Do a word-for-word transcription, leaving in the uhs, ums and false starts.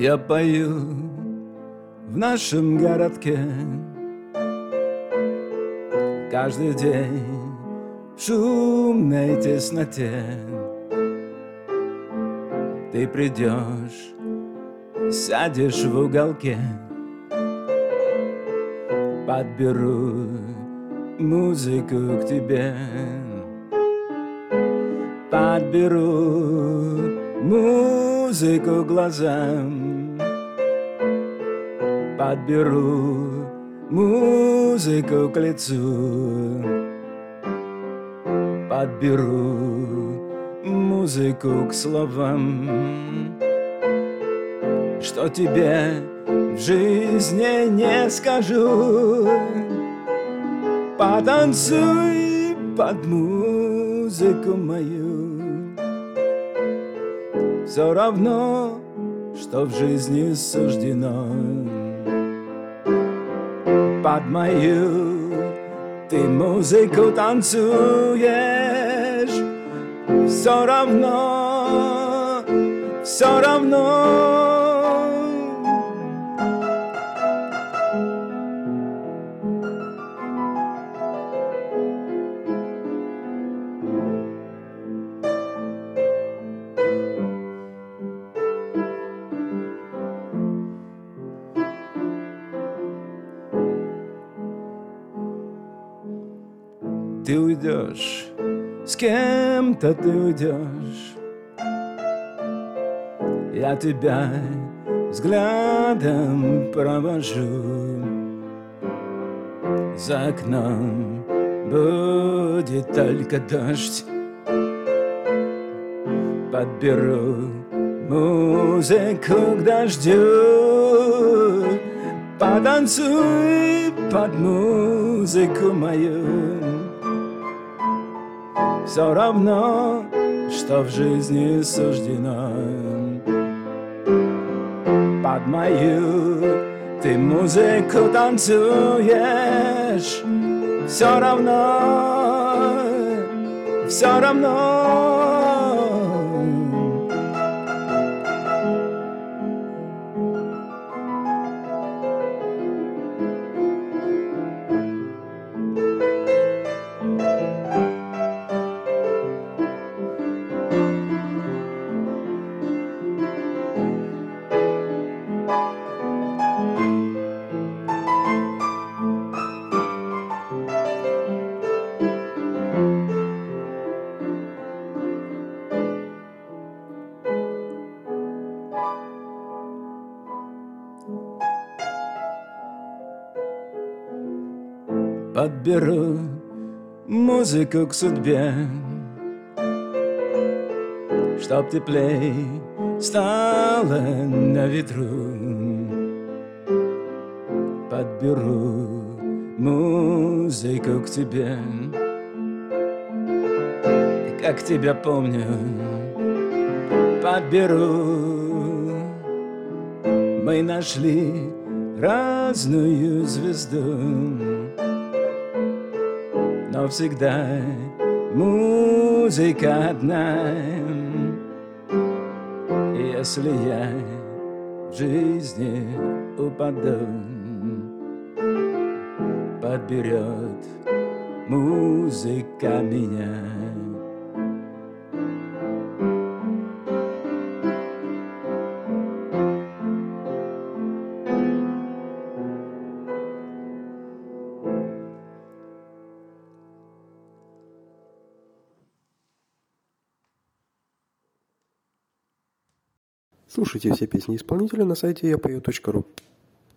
Я пою в нашем городке каждый день в шумной тесноте. Ты придешь, сядешь в уголке, подберу музыку к тебе, подберу музыку глазам, подберу музыку к лицу, подберу музыку к словам. Что тебе в жизни не скажу, потанцуй под музыку мою. Все равно, что в жизни суждено, под мою ты музыку танцуешь. Все равно, все равно. Ты уйдешь, с кем-то ты уйдешь, я тебя взглядом провожу. За окном будет только дождь, подберу музыку к дождю, потанцуй под музыку мою. Все равно, что в жизни суждено, под мою ты музыку танцуешь. Все равно, все равно. Подберу музыку к судьбе, чтоб теплей стало на ветру. Подберу музыку к тебе, как тебя помню, подберу. Мы нашли разную звезду, но всегда музыка одна. Если я в жизни упаду, подберет музыка меня. Слушайте все песни исполнителя на сайте я пою точка ру.